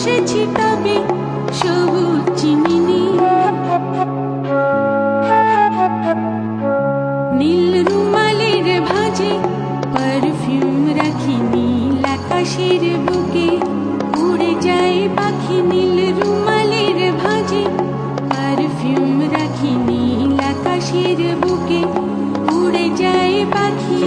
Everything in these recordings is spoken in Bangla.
বসেছি তবে সবুজ চিনিনি। নীল রুমালের ভাঁজে পারফিউম রাখি, নীল আকাশের বুকে উড়ে যায় পাখি। নীল রুমালের ভাঁজে পারফিউম রাখি, নীল আকাশের বুকে উড়ে যায় পাখি।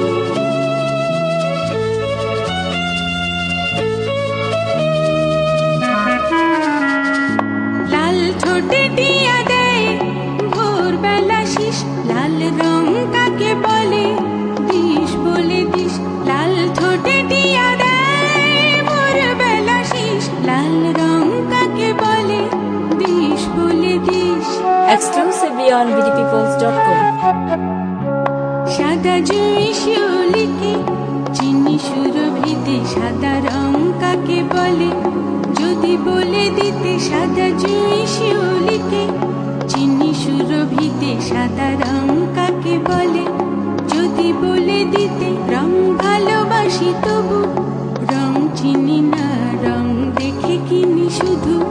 লাল ঠোঁটে দিয়া দেয় ভোরবেলা শীষ, লাল রং কাকে বলে দিস বলে দিস। লাল ঠোঁটে দিয়া দেয় ভোরবেলা শীষ, লাল রং কাকে বলে দিস বলে দিস। Exclusively on bdpeoples.com. সাদা জুঁই শিউলিকে চিনি সুরভিতে, সাদা রং কাকে বলে যদি বলে দিতে। সাদা জুঁই শিউলিকে চিনি সুরভিতে, সাদা রং কাকে বলে যদি বলে দিতে। রং ভালোবাসি তবু রং চিনি না, রং দেখে কিনি শুধু